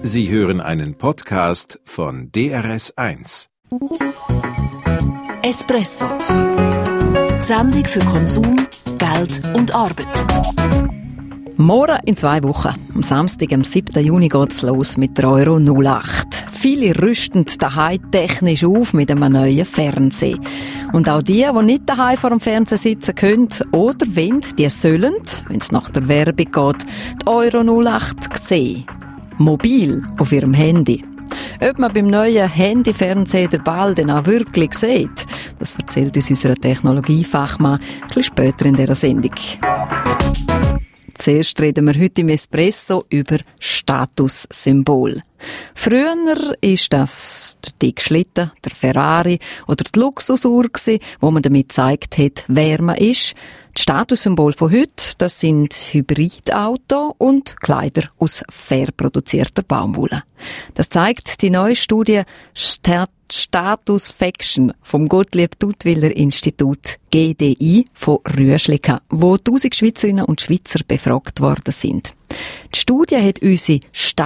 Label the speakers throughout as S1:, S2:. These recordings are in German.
S1: Sie hören einen Podcast von DRS1.
S2: Espresso. Die Sendung für Konsum, Geld und Arbeit.
S3: Morgen in 2 Wochen. Am Samstag, am 7. Juni, geht's los mit der Euro 08. Viele rüsten daheim technisch auf mit einem neuen Fernseher. Und auch die nicht daheim vor dem Fernseher sitzen können oder wollen, die sollen, wenn es nach der Werbung geht, die Euro 08 sehen. Mobil auf ihrem Handy. Ob man beim neuen Handyfernseher den Ball dann auch wirklich sieht, das erzählt uns unser Technologiefachmann ein bisschen später in dieser Sendung. Zuerst reden wir heute im Espresso über Statussymbol. Früher war das der dicke Schlitten, der Ferrari oder die Luxusuhr, wo man damit gezeigt hat, wer man ist. Die Statussymbole von heute, das sind Hybridautos und Kleider aus fair produzierter Baumwolle. Das zeigt die neue Studie Status Faction vom Gottlieb-Duttwiller Institut GDI von Rüschlika, wo 1000 Schweizerinnen und Schweizer befragt worden sind. Die Studie hat unsere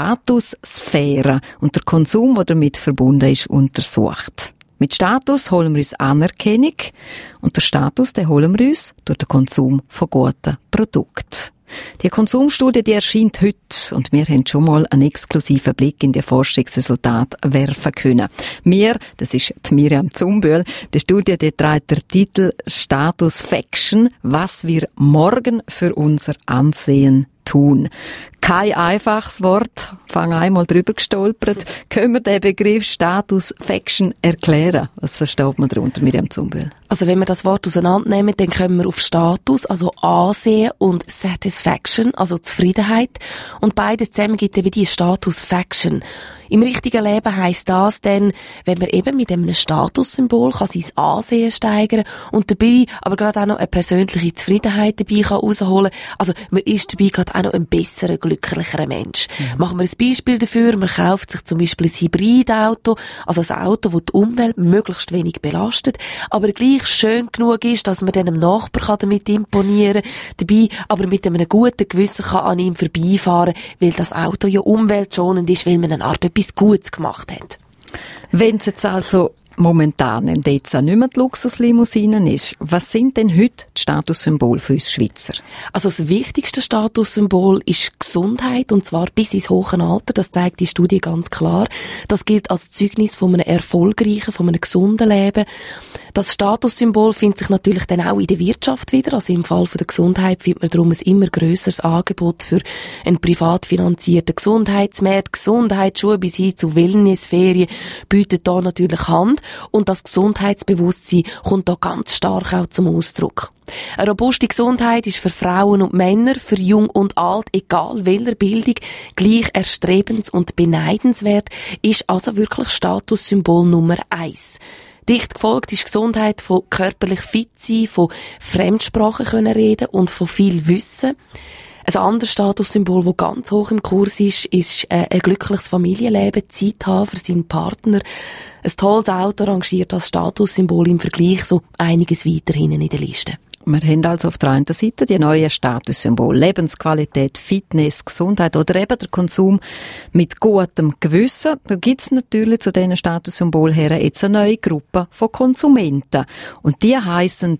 S3: Statussphäre und der Konsum, der damit verbunden ist, untersucht. Mit Status holen wir uns Anerkennung und der Status, den holen wir uns durch den Konsum von guten Produkten. Die Konsumstudie, die erscheint heute und wir haben schon mal einen exklusiven Blick in die Forschungsresultate werfen können. Wir, das ist die Miriam Zumbühl, die Studie, die trägt den Titel Status Faction, was wir morgen für unser Ansehen tun. Kein einfaches Wort, fang einmal drüber gestolpert. Können wir den Begriff Status Faction erklären? Was versteht man darunter, Miriam Zumbühl?
S4: Also wenn wir das Wort auseinandernehmen, dann kommen wir auf Status, also Ansehen, und Satisfaction, also Zufriedenheit. Und beides zusammen gibt eben die Status Faction. Im richtigen Leben heisst das dann, wenn man eben mit einem Statussymbol kann sein Ansehen steigern und dabei aber gerade auch noch eine persönliche Zufriedenheit dabei kann rausholen. Also man ist dabei gerade auch noch ein besserer, glücklicherer Mensch. Machen wir ein Beispiel dafür. Man kauft sich zum Beispiel ein Hybridauto, also ein Auto, das die Umwelt möglichst wenig belastet, aber gleich schön genug ist, dass man dann dem Nachbar damit imponieren kann, dabei aber mit einem guten Gewissen kann an ihm vorbeifahren, weil das Auto ja umweltschonend ist, weil man eine Art etwas Gutes gemacht hat.
S3: Wenn es jetzt also momentan im Deza nicht mehr die Luxuslimousinen ist, was sind denn heute die Statussymbole für uns Schweizer?
S4: Also das wichtigste Statussymbol ist Gesundheit, und zwar bis ins hohe Alter. Das zeigt die Studie ganz klar. Das gilt als Zeugnis von einem erfolgreichen, von einem gesunden Leben. Das Statussymbol findet sich natürlich dann auch in der Wirtschaft wieder. Also im Fall von der Gesundheit findet man darum ein immer grösseres Angebot für einen privat finanzierten Gesundheitsmarkt. Gesundheitsschuhe bis hin zu Wellnessferien bietet da natürlich Hand. Und das Gesundheitsbewusstsein kommt da ganz stark auch zum Ausdruck. Eine robuste Gesundheit ist für Frauen und Männer, für Jung und Alt, egal welcher Bildung, gleich erstrebens- und beneidenswert, ist also wirklich Statussymbol Nummer 1. Dicht gefolgt ist Gesundheit von körperlich fit sein, von Fremdsprachen können reden und von viel Wissen. Ein anderes Statussymbol, das ganz hoch im Kurs ist ein glückliches Familienleben, Zeit haben für seinen Partner. Ein tolles Auto rangiert als Statussymbol im Vergleich so einiges weiter hinten in der Liste.
S3: Wir haben also auf der einen Seite die neuen Statussymbole, Lebensqualität, Fitness, Gesundheit oder eben der Konsum mit gutem Gewissen. Da gibt es natürlich zu diesen Statussymbolen her jetzt eine neue Gruppe von Konsumenten. Und die heissen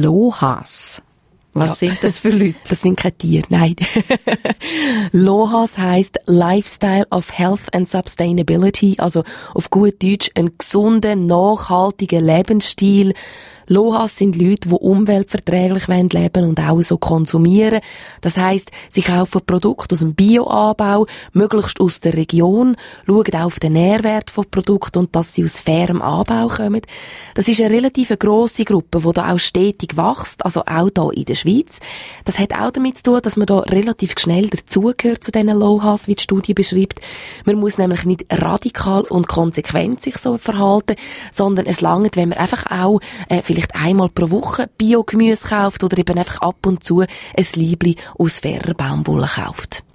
S3: LOHAS. Was sind das für Leute?
S4: Das sind keine Tiere, nein. LOHAS heisst Lifestyle of Health and Sustainability, also auf gut Deutsch ein gesunder, nachhaltiger Lebensstil. LOHAS sind Leute, die umweltverträglich leben und auch so konsumieren. Das heisst, sie kaufen Produkte aus dem Bioanbau, möglichst aus der Region, schauen auch auf den Nährwert von Produkten und dass sie aus fairem Anbau kommen. Das ist eine relativ grosse Gruppe, die da auch stetig wächst, also auch hier in der Schweiz. Das hat auch damit zu tun, dass man da relativ schnell dazugehört zu diesen LOHAS, wie die Studie beschreibt. Man muss nämlich nicht radikal und konsequent sich so verhalten, sondern es langt, wenn man einfach auch vielleicht einmal pro Woche Biogemüse kauft oder eben einfach ab und zu ein Liebli aus fairer Baumwolle kauft.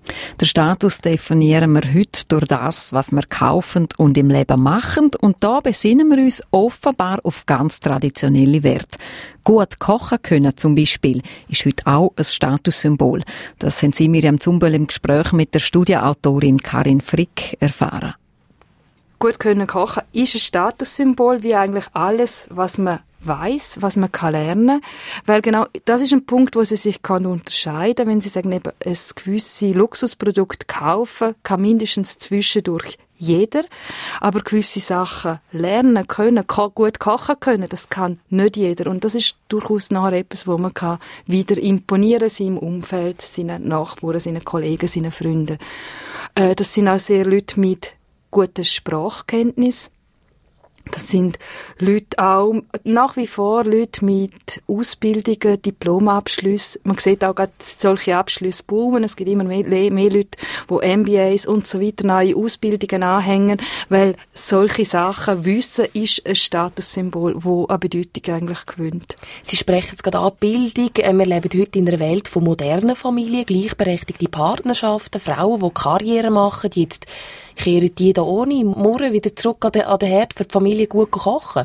S3: Den Status definieren wir heute durch das, was wir kaufen und im Leben machen. Und da besinnen wir uns offenbar auf ganz traditionelle Werte. Gut kochen können zum Beispiel ist heute auch ein Statussymbol. Das haben Sie, Miriam Zumbel, im Gespräch mit der Studienautorin Karin Frick erfahren.
S5: Gut können kochen ist ein Statussymbol, wie eigentlich alles, was man weiss, was man lernen kann. Weil genau das ist ein Punkt, wo sie sich unterscheiden kann. Wenn sie sagen, eben ein gewisses Luxusprodukt kaufen, kann mindestens zwischendurch jeder. Aber gewisse Sachen lernen können, gut kochen können, das kann nicht jeder. Und das ist durchaus nachher etwas, wo man wieder imponieren kann, seinem Umfeld, seinen Nachbarn, seinen Kollegen, seinen Freunden. Das sind auch sehr Leute mit guten Sprachkenntnis. Das sind Leute auch, nach wie vor Leute mit Ausbildungen, Diplomabschlüssen. Man sieht auch gerade solche Abschlüsse boomen. Es gibt immer mehr Leute, die MBAs und so weiter neue Ausbildungen anhängen, weil solche Sachen wissen, ist ein Statussymbol, das an Bedeutung eigentlich gewinnt.
S4: Sie sprechen jetzt gerade an, Bildung. Wir leben heute in einer Welt von modernen Familien, gleichberechtigte Partnerschaften, Frauen, die Karriere machen, die jetzt kehren die da ohne Murren wieder zurück an den Herd, für die Familie gut kochen?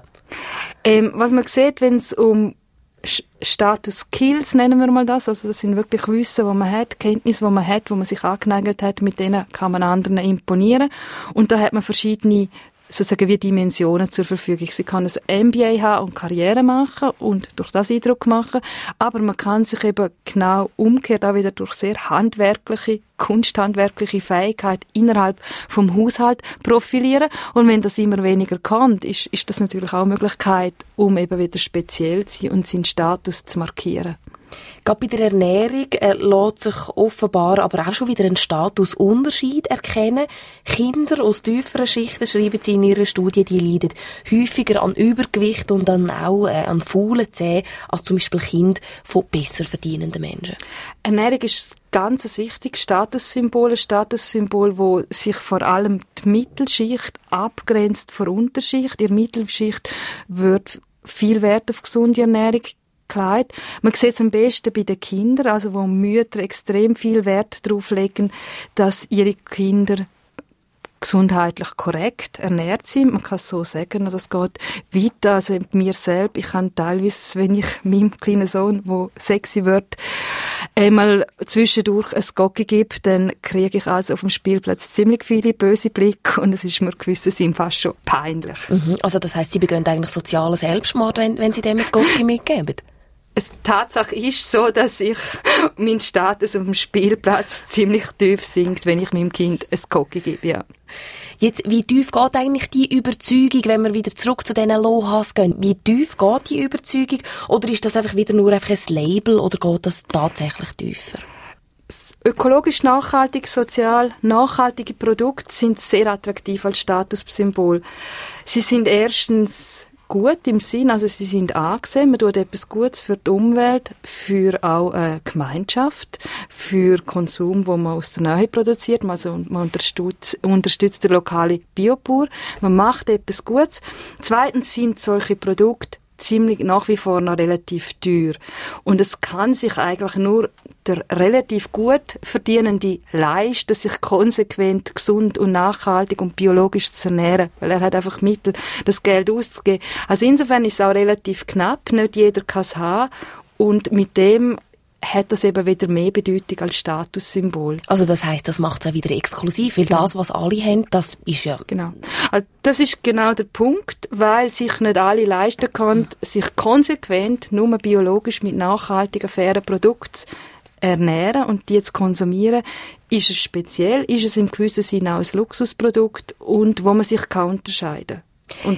S5: Was man sieht, wenn es um Status-Skills, nennen wir mal das, also das sind wirklich Wissen, die man hat, Kenntnisse, die man hat, wo man sich angeneigt hat, mit denen kann man anderen imponieren. Und da hat man verschiedene sozusagen wie Dimensionen zur Verfügung. Sie kann ein MBA haben und Karriere machen und durch das Eindruck machen, aber man kann sich eben genau umgekehrt auch wieder durch sehr kunsthandwerkliche Fähigkeit innerhalb vom Haushalt profilieren. Und wenn das immer weniger kann, ist das natürlich auch eine Möglichkeit, um eben wieder speziell zu sein und seinen Status zu markieren.
S4: Gerade bei der Ernährung lässt sich offenbar aber auch schon wieder ein Statusunterschied erkennen. Kinder aus tieferen Schichten, schreiben sie in ihrer Studie, die leiden häufiger an Übergewicht und dann auch an faulen Zähnen als zum Beispiel Kinder von besser verdienenden Menschen.
S5: Ernährung ist ein ganz wichtiges Statussymbol, wo sich vor allem die Mittelschicht abgrenzt von der Unterschicht. In der Mittelschicht wird viel Wert auf gesunde Ernährung gelegt. Man sieht es am besten bei den Kindern, also wo Mütter extrem viel Wert darauf legen, dass ihre Kinder gesundheitlich korrekt ernährt sind. Man kann es so sagen, das geht weiter. Also mir selbst, ich kann teilweise, wenn ich meinem kleinen Sohn, der 6 wird, einmal zwischendurch ein Gocki gebe, dann kriege ich also auf dem Spielplatz ziemlich viele böse Blicke und es ist mir gewissen Sinn fast schon peinlich.
S4: Also das heisst, Sie begehen eigentlich sozialen Selbstmord, wenn Sie dem ein Gocki mitgeben?
S5: Die Tatsache ist so, dass mein Status auf dem Spielplatz ziemlich tief sinkt, wenn ich meinem Kind ein Gocki gebe, ja.
S4: Jetzt, wie tief geht eigentlich die Überzeugung, wenn wir wieder zurück zu diesen Lohas gehen? Wie tief geht die Überzeugung? Oder ist das einfach wieder nur ein Label oder geht das tatsächlich tiefer?
S5: Ökologisch nachhaltig, sozial nachhaltige Produkte sind sehr attraktiv als Statussymbol. Sie sind erstens gut im Sinn, also sie sind angesehen, man tut etwas Gutes für die Umwelt, für auch eine Gemeinschaft, für Konsum, wo man aus der Nähe produziert, also man unterstützt den lokalen Biobauer, man macht etwas Gutes. Zweitens sind solche Produkte ziemlich nach wie vor noch relativ teuer. Und es kann sich eigentlich nur der relativ gut Verdienende leisten, sich konsequent, gesund und nachhaltig und biologisch zu ernähren, weil er hat einfach Mittel, das Geld auszugeben. Also insofern ist es auch relativ knapp, nicht jeder kann es haben und mit dem hat das eben wieder mehr Bedeutung als Statussymbol.
S4: Also das heisst, das macht es auch wieder exklusiv, weil das, was alle haben, das ist ja...
S5: Genau. Also das ist genau der Punkt, weil sich nicht alle leisten können, sich konsequent nur biologisch mit nachhaltigen, fairen Produkten ernähren und die zu konsumieren, ist es speziell, ist es im gewissen Sinne auch ein Luxusprodukt und wo man sich unterscheiden kann. Und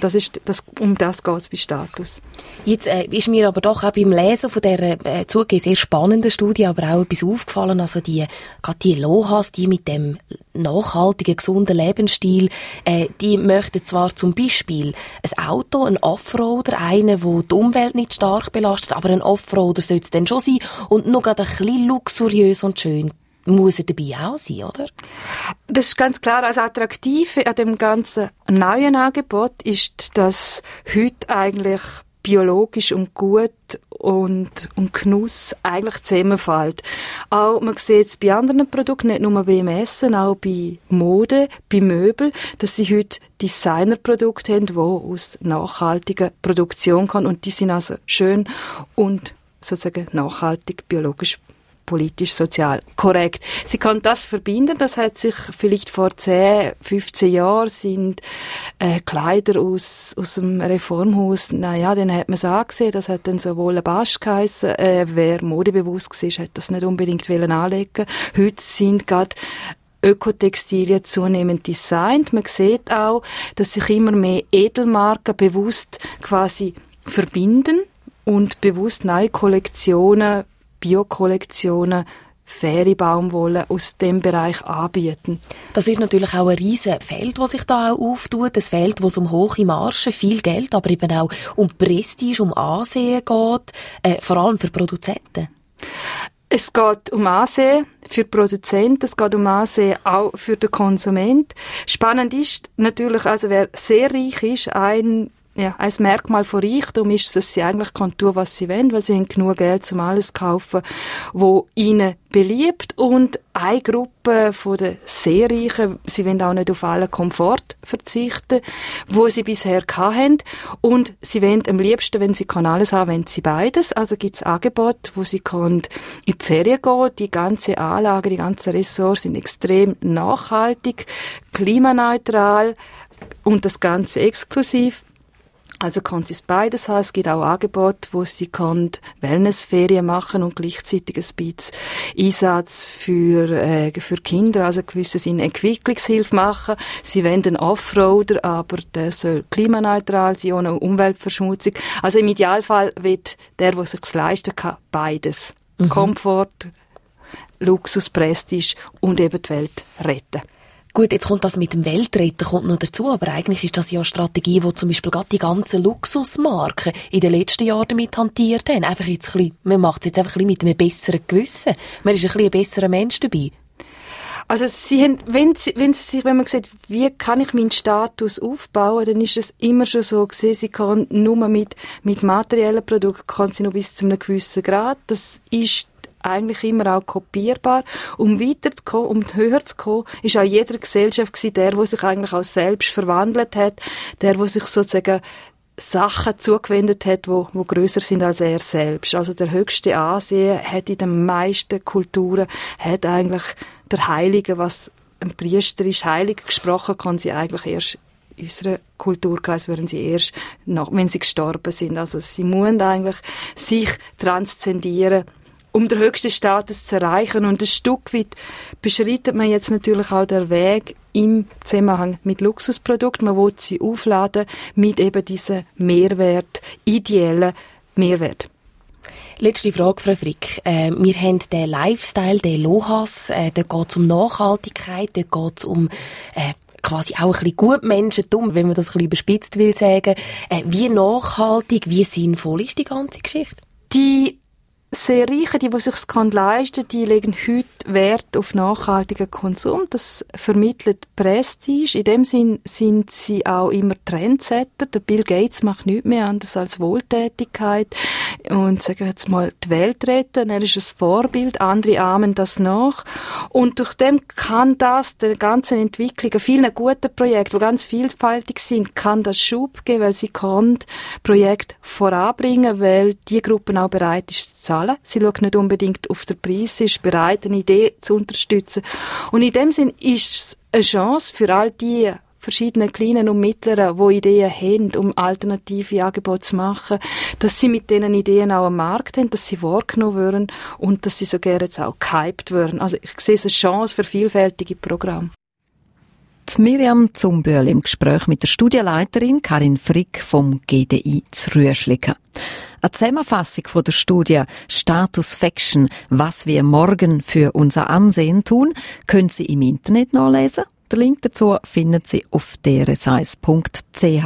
S5: um das geht es bei Status.
S4: Jetzt ist mir aber doch auch beim Lesen von dieser zugegeben sehr spannenden Studie aber auch etwas aufgefallen. Also gerade die Lohas, die mit dem nachhaltigen, gesunden Lebensstil, die möchten zwar zum Beispiel ein Auto, ein Offroader, einen, der die Umwelt nicht stark belastet, aber ein Offroader sollte es dann schon sein und noch gerade ein bisschen luxuriös und schön. Muss er dabei auch sein, oder?
S5: Das ist ganz klar. Das Attraktive an dem ganzen neuen Angebot ist, dass heute eigentlich biologisch und gut und Genuss eigentlich zusammenfällt. Auch, man sieht es bei anderen Produkten, nicht nur beim Essen, auch bei Mode, bei Möbeln, dass sie heute Designerprodukte haben, die aus nachhaltiger Produktion kommen und die sind also schön und sozusagen nachhaltig, biologisch, politisch, sozial korrekt. Sie kann das verbinden, das hat sich vielleicht vor 10, 15 Jahren sind Kleider aus dem Reformhaus, naja, dann hat man es angesehen, das hat dann sowohl ein Basch geheissen, wer modebewusst war, hat das nicht unbedingt anlegen. Heute sind gerade Ökotextilien zunehmend designt. Man sieht auch, dass sich immer mehr Edelmarken bewusst quasi verbinden und bewusst neue Kollektionen, Bio-Kollektionen, faire Baumwolle aus dem Bereich anbieten.
S4: Das ist natürlich auch ein riesen Feld, das sich da auch auftut. Ein Feld, wo es um hohe Margen, viel Geld, aber eben auch um Prestige, um Ansehen geht, vor allem für Produzenten.
S5: Es geht um Ansehen für Produzenten, es geht um Ansehen auch für den Konsument. Spannend ist natürlich, also wer sehr reich ist, ein Merkmal von Reichtum ist, dass sie eigentlich tun, was sie wollen, weil sie haben genug Geld, um alles zu kaufen, was ihnen beliebt. Und eine Gruppe von den sehr Reichen, sie wollen auch nicht auf allen Komfort verzichten, wo sie bisher hatten. Und sie wollen am liebsten, wenn sie alles haben, wollen sie beides. Also gibt es Angebote, wo sie in die Ferien gehen. Die ganze Anlage, die ganzen Ressorts sind extrem nachhaltig, klimaneutral und das Ganze exklusiv. Also kann sie es beides haben. Es gibt auch Angebote, wo sie Wellnessferien machen und gleichzeitig ein bisschen Einsatz für Kinder, also gewisse Sinn Entwicklungshilfe machen. Sie wollen einen Offroader, aber der soll klimaneutral sein, ohne Umweltverschmutzung. Also im Idealfall wird der sich's leisten kann, beides. Komfort, Luxus, Prestige und eben die Welt retten.
S4: Gut, jetzt kommt das mit dem Weltretten kommt noch dazu, aber eigentlich ist das ja eine Strategie, die zum Beispiel gerade die ganzen Luxusmarken in den letzten Jahren damit hantiert haben. Einfach jetzt man macht es jetzt einfach ein bisschen mit einem besseren Gewissen. Man ist ein besserer Mensch dabei.
S5: Also sie haben, wenn man sieht, wie kann ich meinen Status aufbauen, dann ist es immer schon so gewesen, sie kann nur mit materiellen Produkten, kann sie nur bis zu einem gewissen Grad. Das ist eigentlich immer auch kopierbar. Um weiterzukommen, um höher zu kommen, ist auch jeder Gesellschaft gewesen, der sich eigentlich auch selbst verwandelt hat, der sich sozusagen Sachen zugewendet hat, wo grösser sind als er selbst. Also der höchste Ansehen hat in den meisten Kulturen hat eigentlich der Heilige, was ein Priester ist, heilig gesprochen, kann sie eigentlich erst in unserem Kulturkreis würden sie erst wenn sie gestorben sind. Also sie müssen eigentlich sich transzendieren, um den höchsten Status zu erreichen. Und ein Stück weit beschreitet man jetzt natürlich auch den Weg im Zusammenhang mit Luxusprodukten. Man will sie aufladen mit eben diesem Mehrwert, ideellen Mehrwert.
S4: Letzte Frage, Frau Frick. Wir haben den Lifestyle, den LOHAS, dort geht es um Nachhaltigkeit, dort geht es um quasi auch ein bisschen Gutmenschentum, wenn man das ein bisschen überspitzt will sagen. Wie nachhaltig, wie sinnvoll ist die ganze Geschichte?
S5: Die sehr Reichen, die sich leisten können, die legen heute Wert auf nachhaltigen Konsum. Das vermittelt Prestige. In dem Sinn sind sie auch immer Trendsetter. Der Bill Gates macht nichts mehr anders als Wohltätigkeit und, sagen wir jetzt mal, die Welt retten. Er ist ein Vorbild. Andere ahmen das nach. Und durch dem kann das der ganzen Entwicklung, vielen guten Projekten, die ganz vielfältig sind, kann das Schub geben, weil sie Projekte voranbringen, weil die Gruppe auch bereit ist zu zahlen. Sie schaut nicht unbedingt auf den Preis, sie ist bereit, eine Idee zu unterstützen. Und in dem Sinn ist es eine Chance für all die verschiedenen Kleinen und Mittleren, die Ideen haben, um alternative Angebote zu machen, dass sie mit diesen Ideen auch am Markt haben, dass sie wahrgenommen werden und dass sie so gerne jetzt auch gehypt werden. Also ich sehe es eine Chance für vielfältige Programme.
S3: Die Miriam Zumbühl im Gespräch mit der Studienleiterin Karin Frick vom GDI zu Rüeschligen. Eine Zusammenfassung von der Studie Status Faction, was wir morgen für unser Ansehen tun, können Sie im Internet nachlesen. Den Link dazu finden Sie auf drsize.ch.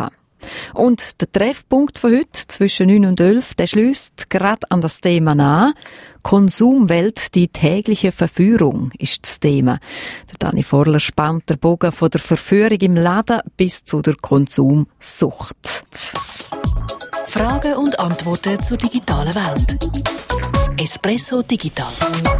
S3: Und der Treffpunkt von heute zwischen 9 und 11, der schliesst gerade an das Thema an. Konsumwelt, die tägliche Verführung ist das Thema. Der Dani Vorler spannt den Bogen von der Verführung im Laden bis zu der Konsumsucht.
S2: Fragen und Antworten zur digitalen Welt. Espresso Digital.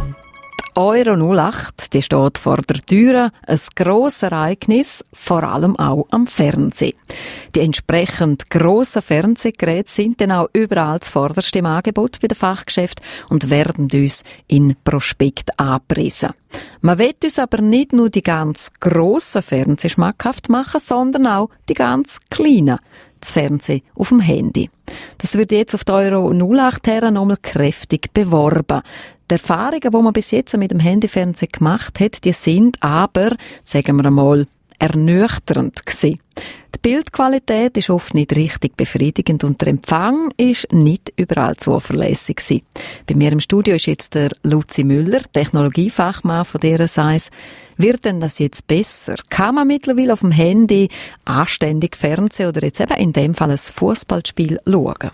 S3: Euro 08, die steht vor der Tür, ein grosses Ereignis, vor allem auch am Fernsehen. Die entsprechend grossen Fernsehgeräte sind dann auch überall zuvorderst im Angebot bei den Fachgeschäften und werden uns in Prospekt angepriesen. Man will uns aber nicht nur die ganz grossen Fernseher schmackhaft machen, sondern auch die ganz kleinen. Das Fernsehen auf dem Handy. Das wird jetzt auf die Euro 08 her nochmal kräftig beworben. Die Erfahrungen, die man bis jetzt mit dem Handyfernsehen gemacht hat, die sind aber, sagen wir einmal, ernüchternd gewesen. Die Bildqualität ist oft nicht richtig befriedigend und der Empfang ist nicht überall zuverlässig gewesen. Bei mir im Studio ist jetzt der Luzi Müller, Technologiefachmann von DRS1. Wird denn das jetzt besser? Kann man mittlerweile auf dem Handy anständig Fernsehen oder jetzt eben in dem Fall ein Fußballspiel schauen?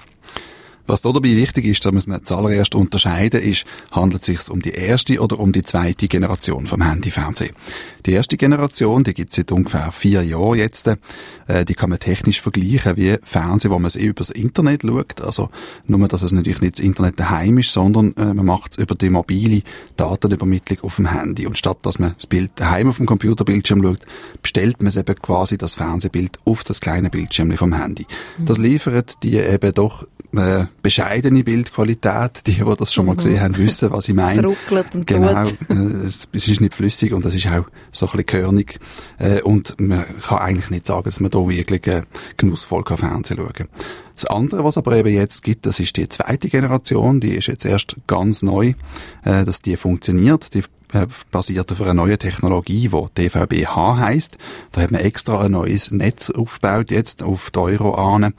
S6: Was da dabei wichtig ist, da muss man zuallererst unterscheiden, ist, handelt es sich um die erste oder um die zweite Generation vom Handyfernsehen. Die erste Generation, die gibt es seit ungefähr 4 Jahren jetzt. Die kann man technisch vergleichen wie Fernsehen, wo man es über das Internet schaut. Also nur, dass es natürlich nicht das Internet daheim ist, sondern man macht es über die mobile Datenübermittlung auf dem Handy. Und statt dass man das Bild daheim auf dem Computerbildschirm schaut, bestellt man es eben quasi das Fernsehbild auf das kleine Bildschirm vom Handy. Das liefert die eben doch bescheidene Bildqualität. Die das schon mal gesehen haben, wissen, was ich meine.
S3: Es ruckelt und
S6: genau,
S3: tut.
S6: Es ist nicht flüssig und es ist auch so ein bisschen körnig. Und man kann eigentlich nicht sagen, dass man da wirklich genussvoll Fernsehen schauen kann. Das andere, was aber eben jetzt gibt, das ist die zweite Generation. Die ist jetzt erst ganz neu, dass die funktioniert. Die basiert auf einer neuen Technologie, die DVB-H heisst. Da hat man extra ein neues Netz aufgebaut, jetzt auf die Euro an.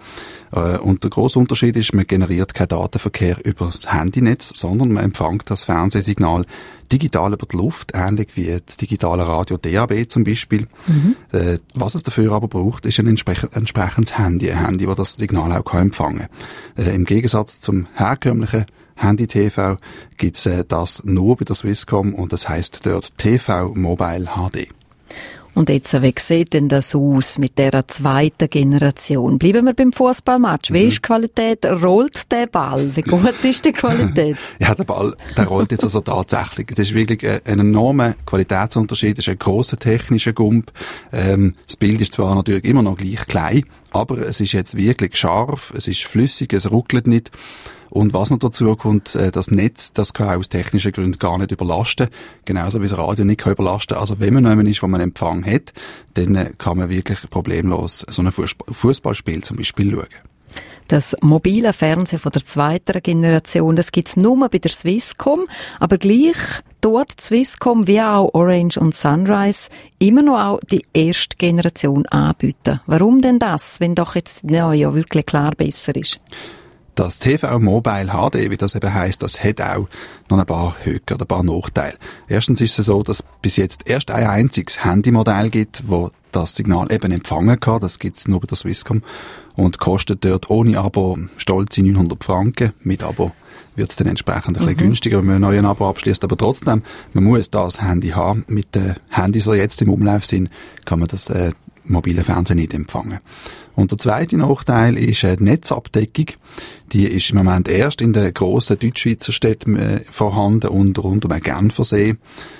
S6: Und der grosse Unterschied ist, man generiert keinen Datenverkehr über das Handynetz, sondern man empfängt das Fernsehsignal digital über die Luft, ähnlich wie das digitale Radio DAB zum Beispiel. Was es dafür aber braucht, ist ein entsprechendes Handy. Ein Handy, das das Signal auch empfangen kann. Im Gegensatz zum herkömmlichen Handy-TV gibt's das nur bei der Swisscom und das heisst dort TV Mobile HD.
S3: Und jetzt, wie sieht denn das aus mit dieser zweiten Generation? Bleiben wir beim Fußballmatch. Wie ist die Qualität? Rollt der Ball? Wie gut ist die Qualität?
S6: Ja, der Ball, der rollt jetzt also tatsächlich. Das ist wirklich ein enormer Qualitätsunterschied. Das ist ein grosser technischer Gump. Das Bild ist zwar natürlich immer noch gleich klein, aber es ist jetzt wirklich scharf, es ist flüssig, es ruckelt nicht. Und was noch dazu kommt, das Netz, das kann aus technischen Gründen gar nicht überlasten. Genauso wie das Radio nicht kann überlasten. Also wenn man jemand ist, wo man Empfang hat, dann kann man wirklich problemlos so ein Fußballspiel zum Beispiel schauen.
S3: Das mobile Fernsehen von der zweiten Generation, das gibt's nur bei der Swisscom, aber gleich dort Swisscom wie auch Orange und Sunrise immer noch auch die erste Generation anbieten. Warum denn das, wenn doch jetzt ja wirklich klar besser ist?
S6: Das TV Mobile HD, wie das eben heisst, das hat auch noch ein paar Höcker oder ein paar Nachteile. Erstens ist es so, dass bis jetzt erst ein einziges Handymodell gibt, wo das Signal eben empfangen kann. Das gibt's nur bei der Swisscom und kostet dort ohne Abo stolze 900 Franken. Mit Abo wird es dann entsprechend ein bisschen günstiger, wenn man ein neues Abo abschließt. Aber trotzdem, man muss das Handy haben. Mit den Handys, die jetzt im Umlauf sind, kann man das mobile Fernsehen nicht empfangen. Und der zweite Nachteil ist die Netzabdeckung. Die ist im Moment erst in den grossen Deutschschweizer Städten vorhanden und rund um Genfersee.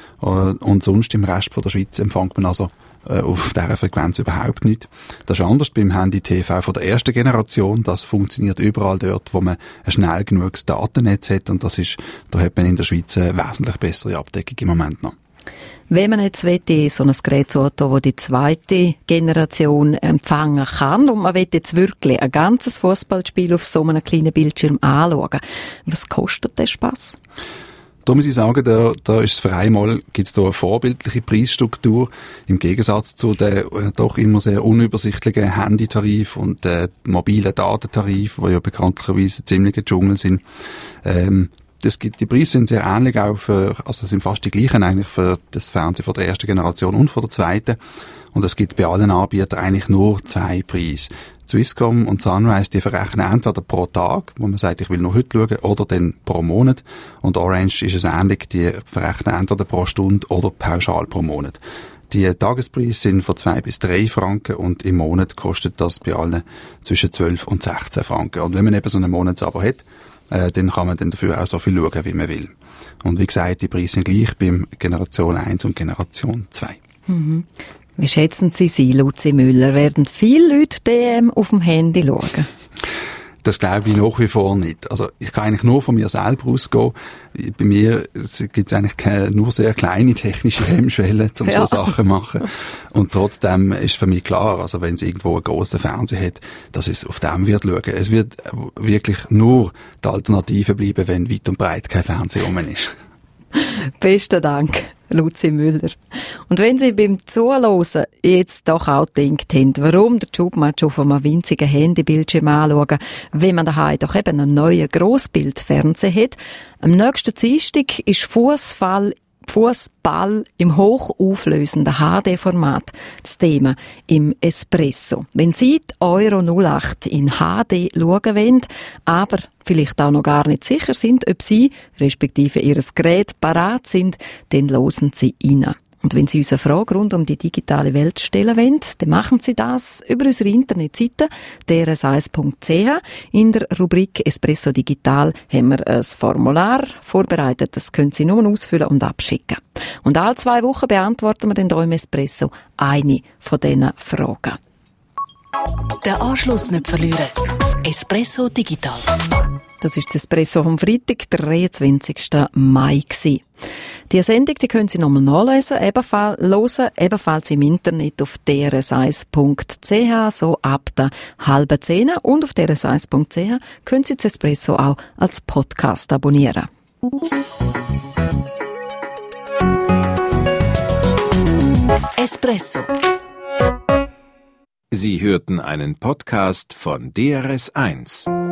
S6: Und sonst im Rest von der Schweiz empfängt man also auf dieser Frequenz überhaupt nicht. Das ist anders beim Handy-TV von der ersten Generation. Das funktioniert überall dort, wo man ein schnell genuges Datennetz hat. Und da hat man in der Schweiz eine wesentlich bessere Abdeckung im Moment noch.
S3: Wenn man jetzt so ein Gerät zutun, das die zweite Generation empfangen kann und man will jetzt wirklich ein ganzes Fußballspiel auf so einem kleinen Bildschirm anschauen, was kostet der Spass?
S6: Da muss ich sagen, da ist es für einmal, gibt's da eine vorbildliche Preisstruktur im Gegensatz zu den doch immer sehr unübersichtlichen Handytarif und mobilen Datentarif, die ja bekanntlicherweise ziemlich Dschungel sind. Die Preise sind sehr ähnlich auch also sind fast die gleichen eigentlich für das Fernsehen von der ersten Generation und von der zweiten. Und es gibt bei allen Anbietern eigentlich nur 2 Preise. Swisscom und Sunrise, die verrechnen entweder pro Tag, wo man sagt, ich will nur heute schauen, oder dann pro Monat. Und Orange ist es ähnlich, die verrechnen entweder pro Stunde oder pauschal pro Monat. Die Tagespreise sind von 2 bis 3 Franken und im Monat kostet das bei allen zwischen 12 und 16 Franken. Und wenn man eben so einen Monatsabo hat, dann kann man dann dafür auch so viel schauen, wie man will. Und wie gesagt, die Preise sind gleich beim Generation 1 und Generation 2.
S3: Mhm. Wie schätzen Sie sie, Luzi Müller? Werden viele Leute DM auf dem Handy schauen?
S6: Das glaube ich nach wie vor nicht. Also ich kann eigentlich nur von mir selber ausgehen. Bei mir gibt es eigentlich nur sehr kleine technische Hemmschwellen, um so Sachen zu machen. Und trotzdem ist für mich klar, also wenn es irgendwo einen grossen Fernseher hat, dass es auf dem wird schauen. Es wird wirklich nur die Alternative bleiben, wenn weit und breit kein Fernseher rum ist.
S3: Besten Dank, Luzi Müller. Und wenn Sie beim Zuhören jetzt doch auch gedacht haben, warum der Schubmatsch auf einem winzigen Handybildschirm anschauen, wenn man daheim doch eben einen neuen Grossbildfernseher hat, am nächsten Dienstag ist Fußball im hochauflösenden HD-Format das Thema im Espresso. Wenn Sie die Euro 08 in HD schauen wollen, aber vielleicht auch noch gar nicht sicher sind, ob Sie, respektive Ihr Gerät, parat sind, dann hören Sie rein. Und wenn Sie uns eine Frage rund um die digitale Welt stellen wollen, dann machen Sie das über unsere Internetseite drs1.ch. In der Rubrik Espresso Digital haben wir ein Formular vorbereitet. Das können Sie nur ausfüllen und abschicken. Und alle 2 Wochen beantworten wir dann hier im Espresso eine von diesen Fragen.
S2: Den Anschluss nicht verlieren. Espresso Digital.
S3: Das ist das Espresso vom Freitag, der 23. Mai gewesen. Die Sendung, die können Sie nochmal nachlesen, ebenfalls im Internet auf drs1.ch, so ab der 9:30. Und auf drs1.ch können Sie das Espresso auch als Podcast abonnieren.
S2: Espresso.
S1: Sie hörten einen Podcast von DRS1.